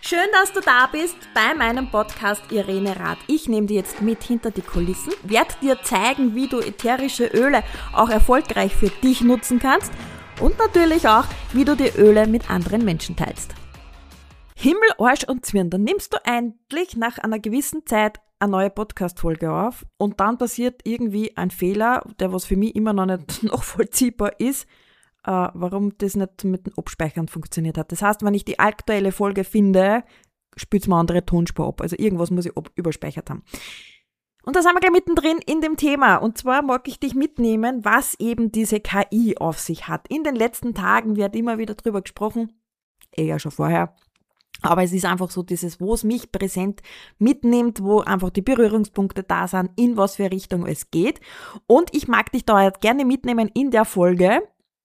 Schön, dass du da bist bei meinem Podcast Irene Rath. Ich nehme dir jetzt mit hinter die Kulissen, werde dir zeigen, wie du ätherische Öle auch erfolgreich für dich nutzen kannst und natürlich auch, wie du die Öle mit anderen Menschen teilst. Himmel, Arsch und Zwirn, dann nimmst du endlich nach einer gewissen Zeit eine neue Podcast-Folge auf und dann passiert irgendwie ein Fehler, der was für mich immer noch nicht nachvollziehbar ist, warum das nicht mit dem Abspeichern funktioniert hat. Das heißt, wenn ich die aktuelle Folge finde, spielt es mir eine andere Tonspur ab. Also irgendwas muss ich überspeichert haben. Und da sind wir gleich mittendrin in dem Thema. Und zwar mag ich dich mitnehmen, was eben diese KI auf sich hat. In den letzten Tagen wird immer wieder drüber gesprochen, ja schon vorher, aber es ist einfach so dieses, wo es mich präsent mitnimmt, wo einfach die Berührungspunkte da sind, in was für Richtung es geht. Und ich mag dich da jetzt gerne mitnehmen in der Folge,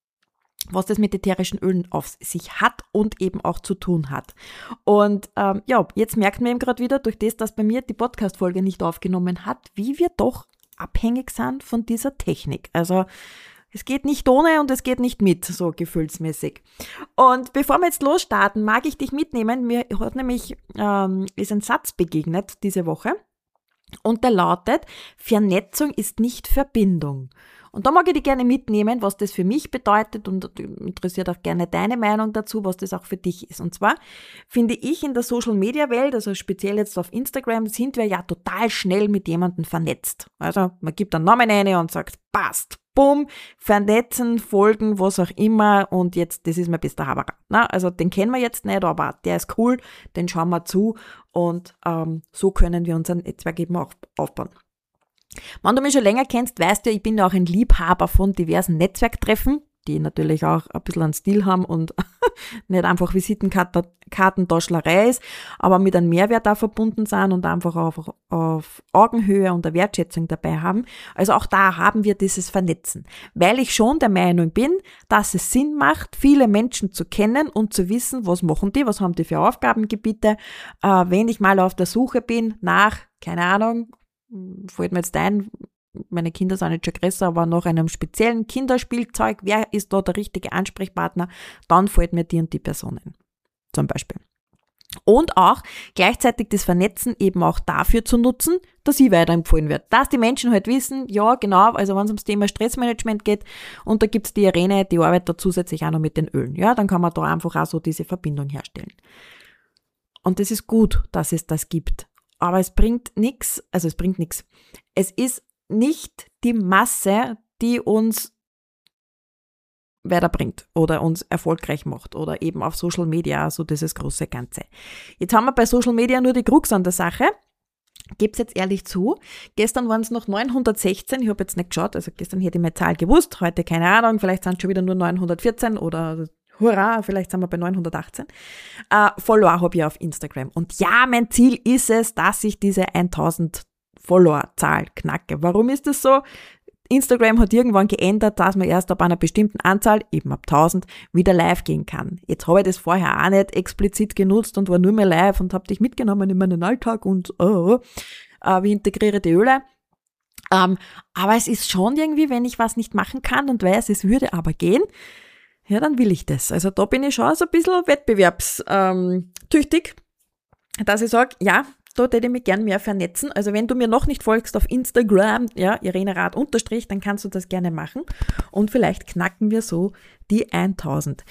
was das mit ätherischen Ölen auf sich hat und eben auch zu tun hat. Und jetzt merkt man eben gerade wieder, durch das, dass bei mir die Podcast-Folge nicht aufgenommen hat, wie wir doch abhängig sind von dieser Technik. Also es geht nicht ohne und es geht nicht mit, so gefühlsmäßig. Und bevor wir jetzt losstarten, mag ich dich mitnehmen. Mir hat nämlich ist ein Satz begegnet diese Woche und der lautet, Vernetzung ist nicht Verbindung. Und da mag ich dich gerne mitnehmen, was das für mich bedeutet und interessiert auch gerne deine Meinung dazu, was das auch für dich ist. Und zwar finde ich in der Social-Media-Welt, also speziell jetzt auf Instagram, sind wir ja total schnell mit jemandem vernetzt. Also man gibt einen Namen ein und sagt, passt, bumm, vernetzen, folgen, was auch immer und jetzt, das ist mein bester Haberer. Also den kennen wir jetzt nicht, aber der ist cool, den schauen wir zu und so können wir unser Netzwerk eben auch aufbauen. Wenn du mich schon länger kennst, weißt du, ich bin ja auch ein Liebhaber von diversen Netzwerktreffen, die natürlich auch ein bisschen einen Stil haben und nicht einfach Visitenkartentaschlerei ist, aber mit einem Mehrwert auch verbunden sind und einfach auf Augenhöhe und der Wertschätzung dabei haben. Also auch da haben wir dieses Vernetzen, weil ich schon der Meinung bin, dass es Sinn macht, viele Menschen zu kennen und zu wissen, was machen die, was haben die für Aufgabengebiete, wenn ich mal auf der Suche bin nach, keine Ahnung, fällt mir jetzt ein, meine Kinder sind jetzt schon größer, aber nach einem speziellen Kinderspielzeug, wer ist da der richtige Ansprechpartner, dann fällt mir die und die Personen zum Beispiel. Und auch gleichzeitig das Vernetzen eben auch dafür zu nutzen, dass ich weiterempfohlen werde. Dass die Menschen halt wissen, ja genau, also wenn es ums Thema Stressmanagement geht und da gibt's die Irene, die arbeitet da zusätzlich auch noch mit den Ölen, ja, dann kann man da einfach auch so diese Verbindung herstellen. Und das ist gut, dass es das gibt. Aber es bringt nichts. Es ist nicht die Masse, die uns weiterbringt oder uns erfolgreich macht oder eben auf Social Media, so dieses große Ganze. Jetzt haben wir bei Social Media nur die Krux an der Sache. Geb's jetzt ehrlich zu. Gestern waren es noch 916, ich habe jetzt nicht geschaut, also gestern hätte ich meine Zahl gewusst, heute keine Ahnung, vielleicht sind es schon wieder nur 914 oder hurra, vielleicht sind wir bei 918. Follower habe ich auf Instagram. Und ja, mein Ziel ist es, dass ich diese 1000 Follower-Zahl knacke. Warum ist das so? Instagram hat irgendwann geändert, dass man erst ab einer bestimmten Anzahl, eben ab 1000, wieder live gehen kann. Jetzt habe ich das vorher auch nicht explizit genutzt und war nur mehr live und habe dich mitgenommen in meinen Alltag und wie integriere die Öle. Aber es ist schon irgendwie, wenn ich was nicht machen kann und weiß, es würde aber gehen, ja, dann will ich das. Also da bin ich schon so ein bisschen wettbewerbstüchtig, dass ich sage, ja, da würde ich mich gern mehr vernetzen. Also wenn du mir noch nicht folgst auf Instagram, ja, Irene Rath _, dann kannst du das gerne machen. Und vielleicht knacken wir so die 1000.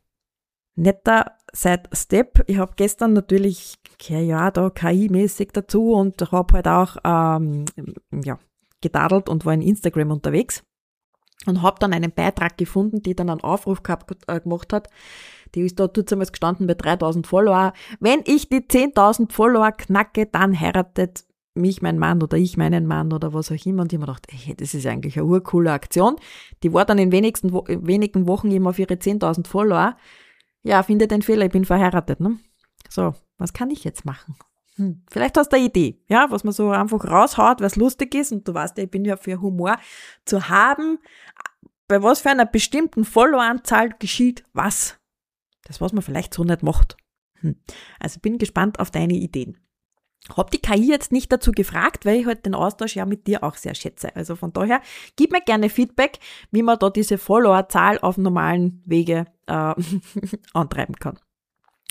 Netter Side-Step. Ich habe gestern natürlich, da KI-mäßig dazu und habe halt auch gedadelt und war in Instagram unterwegs. Und habe dann einen Beitrag gefunden, die dann einen Aufruf gemacht hat. Die ist da damals gestanden bei 3000 Follower. Wenn ich die 10.000 Follower knacke, dann heiratet mich mein Mann oder ich meinen Mann oder was auch immer. Und ich habe mir gedacht, das ist eigentlich eine urcoole Aktion. Die war dann in wenigen Wochen eben auf ihre 10.000 Follower. Ja, finde den Fehler, ich bin verheiratet. Ne? So, was kann ich jetzt machen? Vielleicht hast du eine Idee, ja, was man so einfach raushaut, was lustig ist. Und du weißt ja, ich bin ja für Humor zu haben. Bei was für einer bestimmten Followeranzahl geschieht was. Das, was man vielleicht so nicht macht. Also bin gespannt auf deine Ideen. Hab die KI jetzt nicht dazu gefragt, weil ich halt den Austausch ja mit dir auch sehr schätze. Also von daher, gib mir gerne Feedback, wie man da diese Followerzahl auf normalen Wege antreiben kann.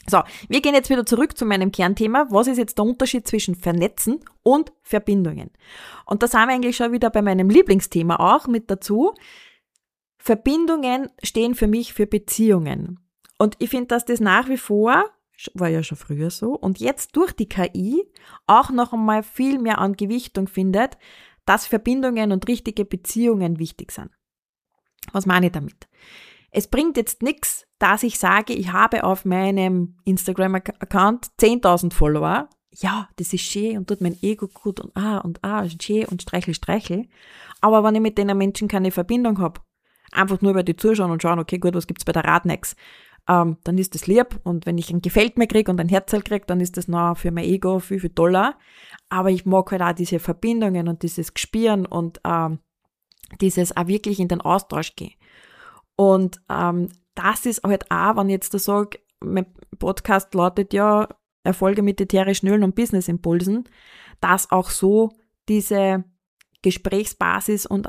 So, wir gehen jetzt wieder zurück zu meinem Kernthema. Was ist jetzt der Unterschied zwischen Vernetzen und Verbindungen? Und da sind wir eigentlich schon wieder bei meinem Lieblingsthema auch mit dazu. Verbindungen stehen für mich für Beziehungen. Und ich finde, dass das nach wie vor, war ja schon früher so, und jetzt durch die KI auch noch einmal viel mehr an Gewichtung findet, dass Verbindungen und richtige Beziehungen wichtig sind. Was meine ich damit? Es bringt jetzt nichts, dass ich sage, ich habe auf meinem Instagram-Account 10.000 Follower. Ja, das ist schön und tut mein Ego gut und schön und streichel. Aber wenn ich mit den Menschen keine Verbindung habe, einfach nur, weil die zuschauen und schauen, okay, gut, was gibt's bei der Radnex? Dann ist das lieb und wenn ich ein Gefällt mir kriege und ein Herzl kriege, dann ist das noch für mein Ego viel, viel toller. Aber ich mag halt auch diese Verbindungen und dieses Gespüren und dieses auch wirklich in den Austausch gehen. Und das ist halt auch, wenn ich jetzt da sage, mein Podcast lautet ja Erfolge mit ätherischen Ölen und Business-Impulsen, dass auch so diese Gesprächsbasis und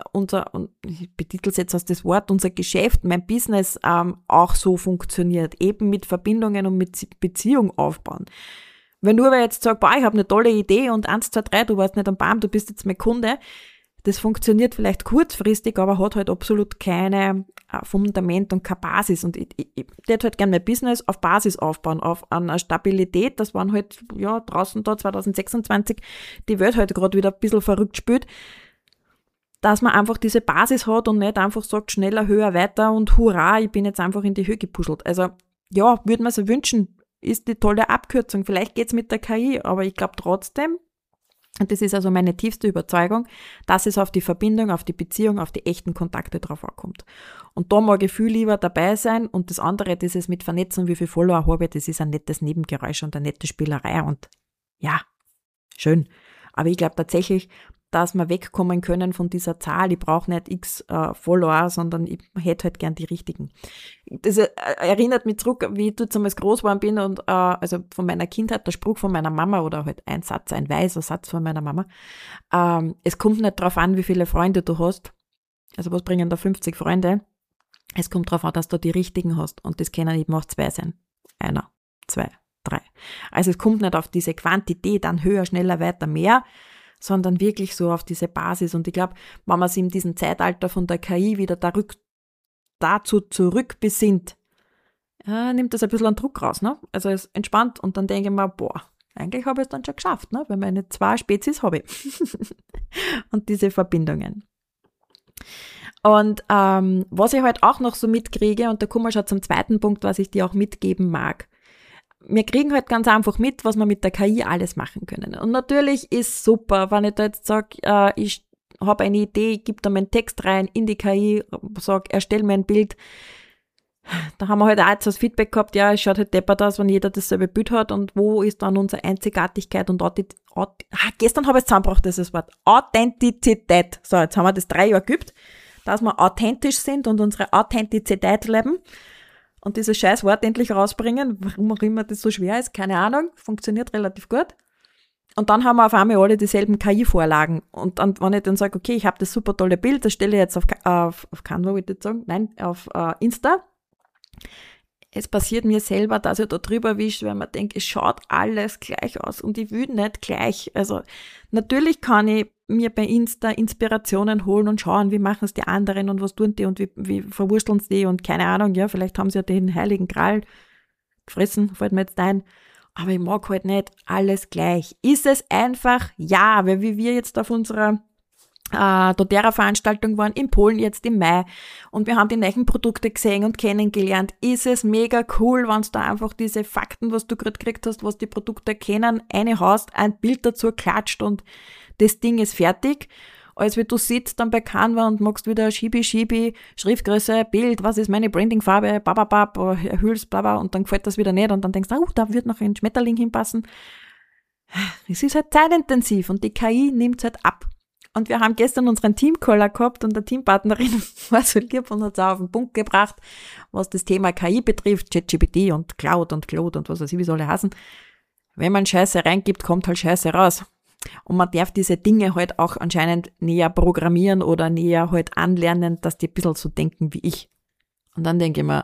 ich betitel es jetzt als das Wort, unser Geschäft, mein Business auch so funktioniert, eben mit Verbindungen und mit Beziehung aufbauen. Wenn nur wer jetzt sagt, boah, ich habe eine tolle Idee und 1, 2, 3, du warst nicht am Baum, du bist jetzt mein Kunde, das funktioniert vielleicht kurzfristig, aber hat halt absolut keine Fundament und keine Basis. Und ich hätte halt gerne mein Business auf Basis aufbauen, auf einer Stabilität, dass man halt, ja, draußen da 2026 die Welt halt gerade wieder ein bisschen verrückt spielt, dass man einfach diese Basis hat und nicht einfach sagt, schneller, höher, weiter und hurra, ich bin jetzt einfach in die Höhe gepuzzelt. Also, ja, würde man sich wünschen, ist die tolle Abkürzung. Vielleicht geht's mit der KI, aber ich glaube trotzdem, und das ist also meine tiefste Überzeugung, dass es auf die Verbindung, auf die Beziehung, auf die echten Kontakte drauf ankommt. Und da mag ich viel lieber dabei sein und das andere, dieses mit Vernetzen, wie viel Follower habe ich, das ist ein nettes Nebengeräusch und eine nette Spielerei und ja, schön. Aber ich glaube tatsächlich, dass wir wegkommen können von dieser Zahl. Ich brauche nicht x Follower, sondern ich hätte halt gern die richtigen. Das erinnert mich zurück, wie ich damals groß geworden bin und also von meiner Kindheit, der Spruch von meiner Mama oder halt ein Satz, ein weiser Satz von meiner Mama. Es kommt nicht darauf an, wie viele Freunde du hast. Also was bringen da 50 Freunde? Es kommt darauf an, dass du die richtigen hast und das können eben auch 2 sein. 1, 2, 3. Also es kommt nicht auf diese Quantität an, höher, schneller, weiter, mehr, sondern wirklich so auf diese Basis. Und ich glaube, wenn man sich in diesem Zeitalter von der KI wieder dazu zurückbesinnt, nimmt das ein bisschen an Druck raus, ne? Also es entspannt und dann denke ich mir, boah, eigentlich habe ich es dann schon geschafft, ne? Weil meine 2 Spezies habe ich. Und diese Verbindungen. Und was ich halt auch noch so mitkriege, und da kommen wir schon zum zweiten Punkt, was ich dir auch mitgeben mag. Wir kriegen halt ganz einfach mit, was wir mit der KI alles machen können. Und natürlich ist super, wenn ich da jetzt sage, ich habe eine Idee, ich gebe da meinen Text rein in die KI, sage, erstell mir ein Bild. Da haben wir halt auch jetzt das Feedback gehabt, ja, es schaut halt deppert aus, wenn jeder dasselbe Bild hat und wo ist dann unsere Einzigartigkeit und gestern habe ich es zusammengebracht, dieses Wort, Authentizität. So, jetzt haben wir das 3 Jahre geübt, dass wir authentisch sind und unsere Authentizität leben. Und dieses scheiß Wort endlich rausbringen, warum auch immer das so schwer ist, keine Ahnung, funktioniert relativ gut. Und dann haben wir auf einmal alle dieselben KI-Vorlagen. Und dann, wenn ich dann sage, okay, ich habe das super tolle Bild, das stelle ich jetzt auf Canva, würde ich jetzt sagen, nein, auf Insta. Es passiert mir selber, dass ich da drüber wische, weil man denkt, es schaut alles gleich aus und ich will nicht gleich. Also natürlich kann ich mir bei Insta Inspirationen holen und schauen, wie machen es die anderen und was tun die und wie verwursteln sie die und keine Ahnung, ja, vielleicht haben sie ja den heiligen Gral gefressen, fällt mir jetzt ein. Aber ich mag halt nicht alles gleich. Ist es einfach? Ja, weil wie wir jetzt auf unserer doTERRA-Veranstaltung waren in Polen jetzt im Mai und wir haben die neuen Produkte gesehen und kennengelernt. Ist es mega cool, wenn du da einfach diese Fakten, was du gerade gekriegt hast, was die Produkte erkennen, eine hast, ein Bild dazu klatscht und das Ding ist fertig. Als wie du sitzt dann bei Canva und machst wieder Schiebe, Schriftgröße, Bild, was ist meine Brandingfarbe, bababab, erhüllst, baba, und dann gefällt das wieder nicht und dann denkst du, da wird noch ein Schmetterling hinpassen. Es ist halt zeitintensiv und die KI nimmt es halt ab. Und wir haben gestern unseren Teamcaller gehabt und der Teampartnerin war so lieb und hat es auch auf den Punkt gebracht, was das Thema KI betrifft, ChatGPT und Cloud und was weiß ich, wie soll er heißen. Wenn man Scheiße reingibt, kommt halt Scheiße raus. Und man darf diese Dinge halt auch anscheinend näher programmieren oder näher halt anlernen, dass die ein bisschen so denken wie ich. Und dann denke ich mir,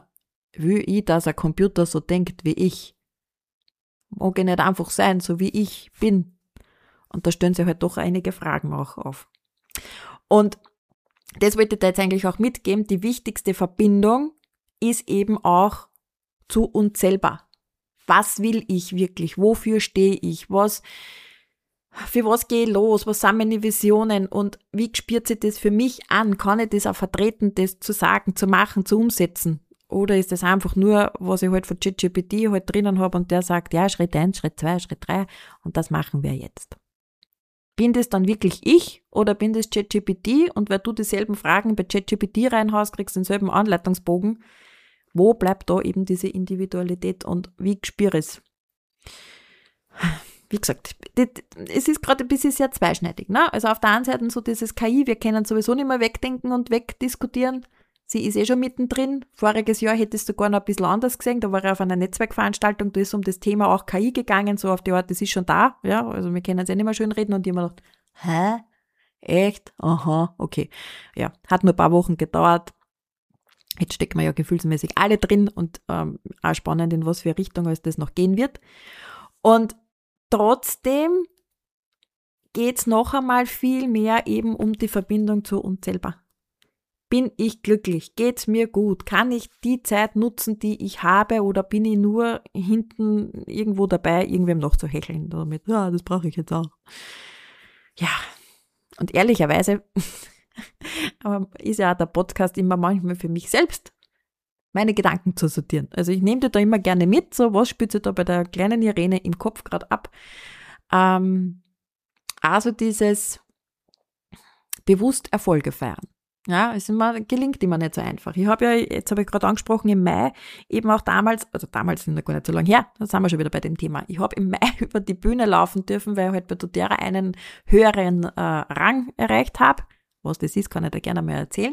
will ich, dass ein Computer so denkt wie ich? Mag ich nicht einfach sein, so wie ich bin? Und da stellen sich halt doch einige Fragen auch auf. Und das wollte ich da jetzt eigentlich auch mitgeben. Die wichtigste Verbindung ist eben auch zu uns selber. Was will ich wirklich? Wofür stehe ich? Für was gehe ich los? Was sind meine Visionen? Und wie spürt sich das für mich an? Kann ich das auch vertreten, das zu sagen, zu machen, zu umsetzen? Oder ist das einfach nur, was ich halt von ChatGPT halt drinnen habe und der sagt, ja, Schritt 1, Schritt 2, Schritt 3 und das machen wir jetzt. Bin das dann wirklich ich oder bin das ChatGPT und weil du dieselben Fragen bei ChatGPT reinhaust, kriegst du denselben Anleitungsbogen. Wo bleibt da eben diese Individualität und wie spüre ich es? Wie gesagt, es ist gerade ein bisschen sehr zweischneidig. Ne? Also auf der einen Seite so dieses KI, wir können sowieso nicht mehr wegdenken und wegdiskutieren. Sie ist schon mittendrin. Voriges Jahr hättest du sogar noch ein bisschen anders gesehen. Da war ich auf einer Netzwerkveranstaltung, da ist um das Thema auch KI gegangen, so auf die Art, das ist schon da. Ja, also wir können es ja nicht mehr schön reden und ich habe mir gedacht, hä? Echt? Aha, okay. Ja, hat nur ein paar Wochen gedauert. Jetzt stecken wir ja gefühlsmäßig alle drin und auch spannend, in was für Richtung es das noch gehen wird. Und trotzdem geht's noch einmal viel mehr eben um die Verbindung zu uns selber. Bin ich glücklich? Geht's mir gut? Kann ich die Zeit nutzen, die ich habe, oder bin ich nur hinten irgendwo dabei, irgendwem noch zu hecheln damit? Ja, das brauche ich jetzt auch. Ja, und ehrlicherweise ist ja auch der Podcast immer manchmal für mich selbst, meine Gedanken zu sortieren. Also ich nehme dir da immer gerne mit, so was spielt sich da bei der kleinen Irene im Kopf gerade ab. Also dieses bewusst Erfolge feiern. Ja, gelingt immer nicht so einfach. Jetzt habe ich gerade angesprochen, im Mai eben auch damals ist noch gar nicht so lange her, da sind wir schon wieder bei dem Thema. Ich habe im Mai über die Bühne laufen dürfen, weil ich halt bei doTERRA einen höheren Rang erreicht habe. Was das ist, kann ich da gerne mal erzählen.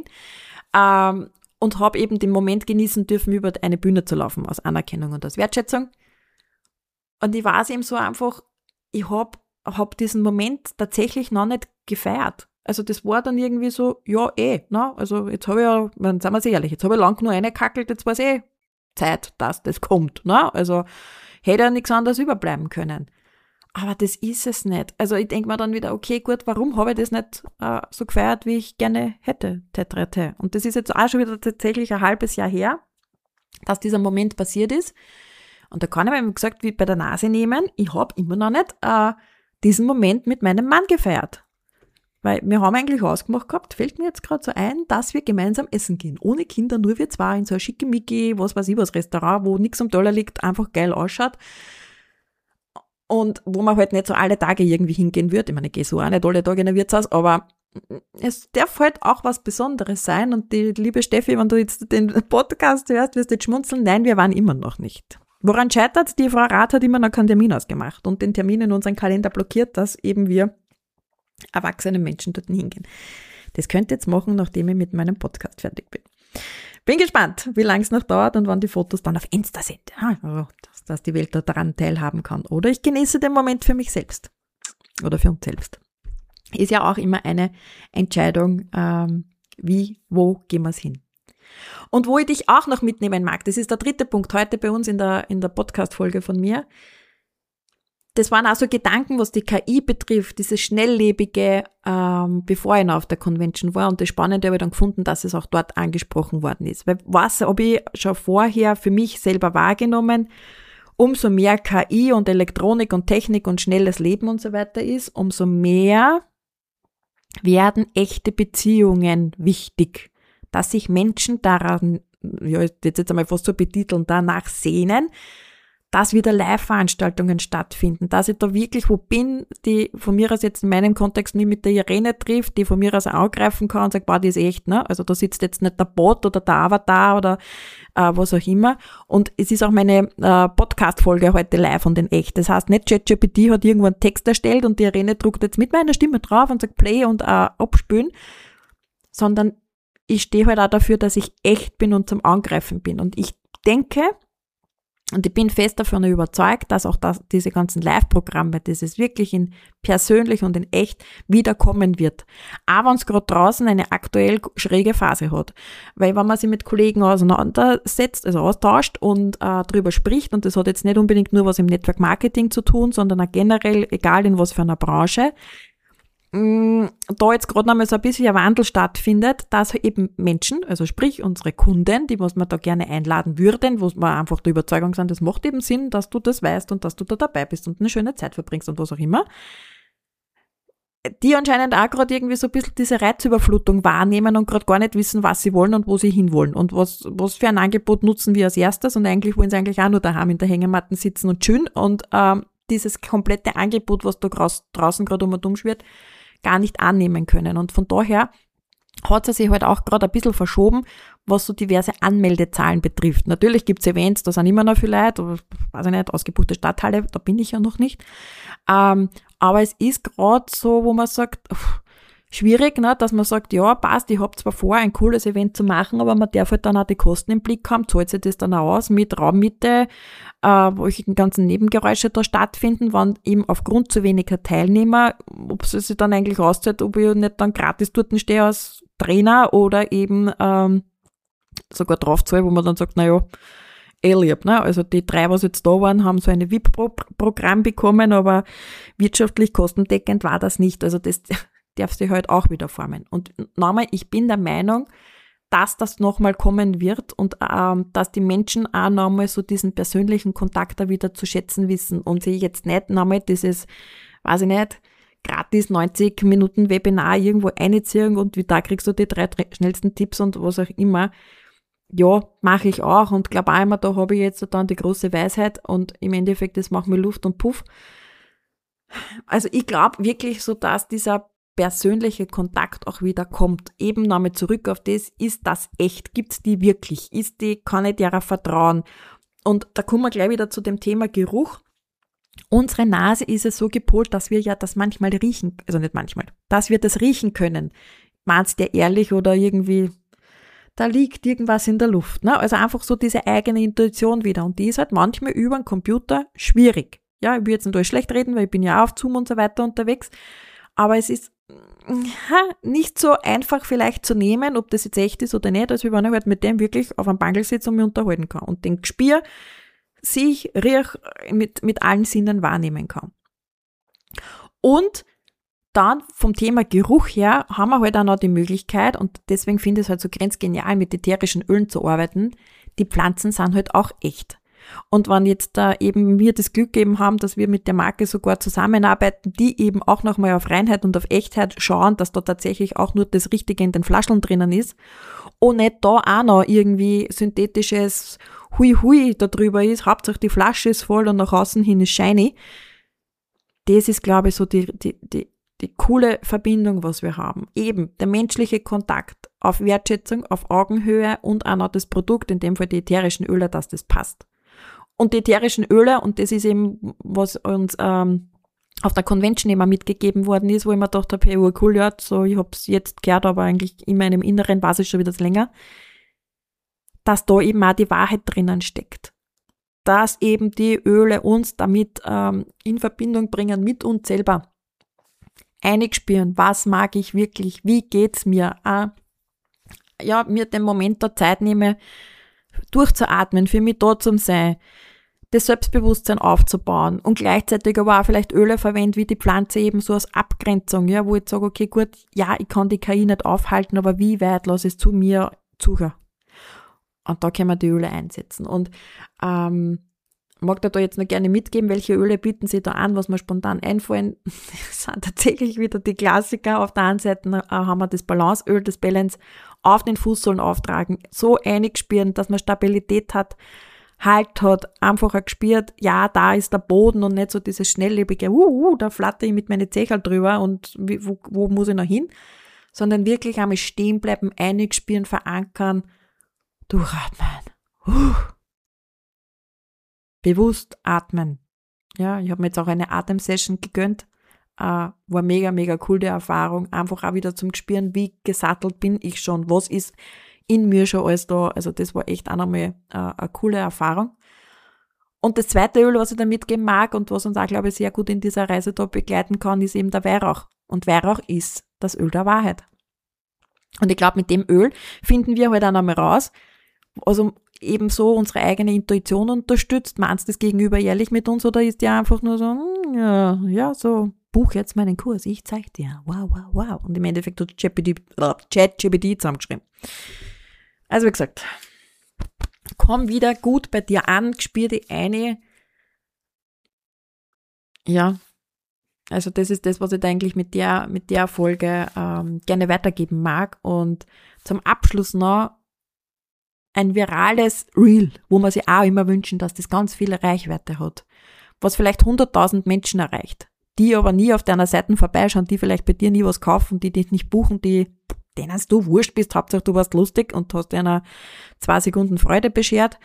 Und habe eben den Moment genießen dürfen, über eine Bühne zu laufen, aus Anerkennung und aus Wertschätzung. Und ich weiß eben so einfach, ich hab diesen Moment tatsächlich noch nicht gefeiert. Also das war dann irgendwie so, ja ne? Also jetzt habe ich ja, seien wir ehrlich, jetzt habe ich lang genug reingekackelt, jetzt war es Zeit, dass das kommt. Ne? Also hätte ja nichts anderes überbleiben können. Aber das ist es nicht. Also ich denke mir dann wieder, okay, gut, warum habe ich das nicht so gefeiert, wie ich gerne hätte? Und das ist jetzt auch schon wieder tatsächlich ein halbes Jahr her, dass dieser Moment passiert ist. Und da kann ich mir, wie gesagt, wie bei der Nase nehmen, ich habe immer noch nicht diesen Moment mit meinem Mann gefeiert. Weil wir haben eigentlich ausgemacht gehabt, fällt mir jetzt gerade so ein, dass wir gemeinsam essen gehen. Ohne Kinder, nur wir zwei in so ein schickimicki, was weiß ich was, Restaurant, wo nichts am Teller liegt, einfach geil ausschaut. Und wo man halt nicht so alle Tage irgendwie hingehen wird. Ich meine, ich gehe so auch nicht alle Tage in ein Wirtshaus, aber es darf halt auch was Besonderes sein. Und die liebe Steffi, wenn du jetzt den Podcast hörst, wirst du jetzt schmunzeln. Nein, wir waren immer noch nicht. Woran scheitert's? Die Frau Rath hat immer noch keinen Termin ausgemacht und den Termin in unseren Kalender blockiert, dass eben wir erwachsene Menschen dorthin hingehen. Das könnt ihr jetzt machen, nachdem ich mit meinem Podcast fertig bin. Bin gespannt, wie lange es noch dauert und wann die Fotos dann auf Insta sind. Also, dass die Welt daran teilhaben kann. Oder ich genieße den Moment für mich selbst. Oder für uns selbst. Ist ja auch immer eine Entscheidung, wo gehen wir es hin. Und wo ich dich auch noch mitnehmen mag, das ist der dritte Punkt heute bei uns in der Podcast-Folge von mir. Das waren auch so Gedanken, was die KI betrifft, dieses Schnelllebige, bevor ich noch auf der Convention war. Und das Spannende habe ich dann gefunden, dass es auch dort angesprochen worden ist. Weil was habe ich schon vorher für mich selber wahrgenommen, umso mehr KI und Elektronik und Technik und schnelles Leben und so weiter ist, umso mehr werden echte Beziehungen wichtig. Dass sich Menschen daran, ja, jetzt einmal fast so betiteln, danach sehnen, dass wieder Live-Veranstaltungen stattfinden, dass ich da wirklich wo bin, die von mir aus jetzt in meinem Kontext nicht mit der Irene trifft, die von mir aus auch angreifen kann und sagt, boah, die ist echt, ne? Also da sitzt jetzt nicht der Bot oder der Avatar oder was auch immer. Und es ist auch meine Podcast-Folge heute live und in echt. Das heißt, nicht ChatGPT hat irgendwo einen Text erstellt und die Irene druckt jetzt mit meiner Stimme drauf und sagt Play und abspülen, sondern ich stehe halt auch dafür, dass ich echt bin und zum Angreifen bin. Und ich denke, Und ich bin fest davon überzeugt, dass auch diese ganzen Live-Programme, dieses wirklich in persönlich und in echt wiederkommen wird. Auch wenn es gerade draußen eine aktuell schräge Phase hat. Weil wenn man sich mit Kollegen auseinandersetzt, also austauscht und drüber spricht, und das hat jetzt nicht unbedingt nur was im Network Marketing zu tun, sondern auch generell, egal in was für einer Branche, da jetzt gerade nochmal so ein bisschen ein Wandel stattfindet, dass eben Menschen, also sprich unsere Kunden, die was wir da gerne einladen würden, wo wir einfach der Überzeugung sind, das macht eben Sinn, dass du das weißt und dass du da dabei bist und eine schöne Zeit verbringst und was auch immer, die anscheinend auch gerade irgendwie so ein bisschen diese Reizüberflutung wahrnehmen und gerade gar nicht wissen, was sie wollen und wo sie hinwollen und was für ein Angebot nutzen wir als erstes, und eigentlich wollen sie eigentlich auch nur daheim in der Hängematte sitzen und chillen und dieses komplette Angebot, was da draußen gerade um und um schwirrt, gar nicht annehmen können. Und von daher hat es sich halt auch gerade ein bisschen verschoben, was so diverse Anmeldezahlen betrifft. Natürlich gibt es Events, da sind immer noch viele Leute, weiß ich nicht, ausgebuchte Stadthalle, da bin ich ja noch nicht. Aber es ist gerade so, wo man sagt, schwierig, ne, dass man sagt, ja, passt, ich hab zwar vor, ein cooles Event zu machen, aber man darf halt dann auch die Kosten im Blick haben, zahlt sich das dann auch aus mit Raummiete, wo die ganzen Nebengeräusche da stattfinden, wenn eben aufgrund zu weniger Teilnehmer, ob es sich dann eigentlich auszahlt, ob ich nicht dann gratis dort stehe als Trainer oder eben sogar draufzahle, wo man dann sagt, naja, lieb, ne? Also die 3, was jetzt da waren, haben so eine VIP-Programm bekommen, aber wirtschaftlich kostendeckend war das nicht. Also das darf sich halt auch wieder formen. Und nochmal, ich bin der Meinung, dass das nochmal kommen wird und dass die Menschen auch nochmal so diesen persönlichen Kontakt da wieder zu schätzen wissen und sich jetzt nicht nochmal dieses, weiß ich nicht, gratis 90 Minuten Webinar irgendwo einziehen und wie da kriegst du die 3 schnellsten Tipps und was auch immer. Ja, mache ich auch und glaube auch immer, da habe ich jetzt dann die große Weisheit und im Endeffekt, das macht mir Luft und Puff. Also ich glaube wirklich so, dass dieser persönliche Kontakt auch wieder kommt. Eben nochmal zurück auf das, ist das echt? Gibt's die wirklich? Kann ich derer vertrauen? Und da kommen wir gleich wieder zu dem Thema Geruch. Unsere Nase ist es so gepolt, dass wir ja das manchmal riechen, also nicht manchmal, dass wir das riechen können. Meinst du ehrlich oder irgendwie, da liegt irgendwas in der Luft, ne? Also einfach so diese eigene Intuition wieder. Und die ist halt manchmal über den Computer schwierig. Ja, ich will jetzt nicht schlecht reden, weil ich bin ja auch auf Zoom und so weiter unterwegs. Aber es ist nicht so einfach vielleicht zu nehmen, ob das jetzt echt ist oder nicht, als wenn ich halt mit dem wirklich auf einem Bangel sitze und mich unterhalten kann. Und den Gespür, sich, riech, mit allen Sinnen wahrnehmen kann. Und dann vom Thema Geruch her haben wir halt auch noch die Möglichkeit, und deswegen finde ich es halt so grenzgenial, mit ätherischen Ölen zu arbeiten. Die Pflanzen sind halt auch echt. Und wenn jetzt da eben wir das Glück gegeben haben, dass wir mit der Marke sogar zusammenarbeiten, die eben auch nochmal auf Reinheit und auf Echtheit schauen, dass da tatsächlich auch nur das Richtige in den Flascheln drinnen ist und nicht da auch noch irgendwie synthetisches Hui da drüber ist, Hauptsache die Flasche ist voll und nach außen hin ist shiny. Das ist, glaube ich, so die coole Verbindung, was wir haben. Eben der menschliche Kontakt auf Wertschätzung, auf Augenhöhe und auch noch das Produkt, in dem Fall die ätherischen Öle, dass das passt. Und die ätherischen Öle, und das ist eben, was uns auf der Convention immer mitgegeben worden ist, wo ich mir gedacht habe, hey, cool, ja, so, ich hab's jetzt gehört, aber eigentlich in meinem Inneren weiß ich schon wieder länger, dass da eben auch die Wahrheit drinnen steckt. Dass eben die Öle uns damit in Verbindung bringen mit uns selber. Einigspüren, was mag ich wirklich, wie geht's mir, mir den Moment der Zeit nehme, durchzuatmen, für mich da zu sein, das Selbstbewusstsein aufzubauen und gleichzeitig aber auch vielleicht Öle verwende, wie die Pflanze eben so als Abgrenzung, ja, wo ich sage, okay, gut, ja, ich kann die KI nicht aufhalten, aber wie weit lasse ich es zu mir zuhören? Und da können wir die Öle einsetzen. Und mag da jetzt noch gerne mitgeben, welche Öle bieten Sie da an, was mir spontan einfallen. Das sind tatsächlich wieder die Klassiker. Auf der einen Seite haben wir das Balanceöl, das Balance auf den Fußsohlen auftragen, so eingespielen, dass man Stabilität hat, Halt hat, einfach gespürt, ja, da ist der Boden und nicht so dieses schnelllebige, da flatter ich mit meinen Zechel drüber und wo muss ich noch hin, sondern wirklich einmal stehen bleiben, einspüren, verankern, durchatmen. Bewusst atmen. Ja, ich habe mir jetzt auch eine Atemsession gegönnt. War mega, mega cool, die Erfahrung. Einfach auch wieder zum Gespüren, wie gesattelt bin ich schon. Was ist in mir schon alles da? Also das war echt auch nochmal eine coole Erfahrung. Und das zweite Öl, was ich da mitgeben mag und was uns auch, glaube ich, sehr gut in dieser Reise da begleiten kann, ist eben der Weihrauch. Und Weihrauch ist das Öl der Wahrheit. Und ich glaube, mit dem Öl finden wir halt auch einmal raus, also ebenso unsere eigene Intuition unterstützt. Meinst du das Gegenüber ehrlich mit uns oder ist der einfach nur so, ja, so, buch jetzt meinen Kurs, ich zeig dir, wow, wow, wow. Und im Endeffekt hat ChatGPT zusammengeschrieben. Also wie gesagt, komm wieder gut bei dir an, spür die eine. Ja, also das ist das, was ich da eigentlich mit der Folge gerne weitergeben mag. Und zum Abschluss noch ein virales Reel, wo man sich auch immer wünschen, dass das ganz viel Reichweite hat, was vielleicht 100.000 Menschen erreicht, die aber nie auf deiner Seite vorbeischauen, die vielleicht bei dir nie was kaufen, die dich nicht buchen, denen du wurscht bist, Hauptsache du warst lustig und hast einer 2 Sekunden Freude beschert.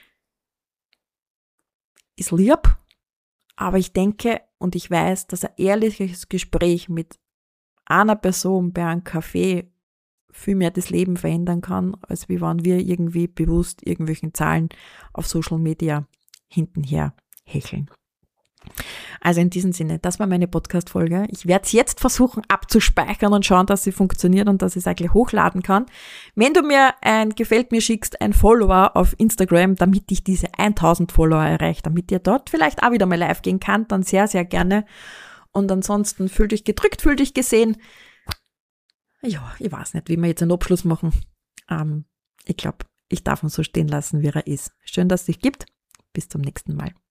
Ist lieb, aber ich denke und ich weiß, dass ein ehrliches Gespräch mit einer Person bei einem Café viel mehr das Leben verändern kann, als wie wenn wir irgendwie bewusst irgendwelchen Zahlen auf Social Media hintenher hecheln. Also in diesem Sinne, das war meine Podcast-Folge. Ich werde es jetzt versuchen abzuspeichern und schauen, dass sie funktioniert und dass ich es eigentlich hochladen kann. Wenn du mir ein Gefällt mir schickst, ein Follower auf Instagram, damit ich diese 1000 Follower erreiche, damit ihr dort vielleicht auch wieder mal live gehen kann, dann sehr, sehr gerne. Und ansonsten fühl dich gedrückt, fühl dich gesehen. Ja, ich weiß nicht, wie wir jetzt einen Abschluss machen. Ich glaube, ich darf ihn so stehen lassen, wie er ist. Schön, dass es dich gibt. Bis zum nächsten Mal.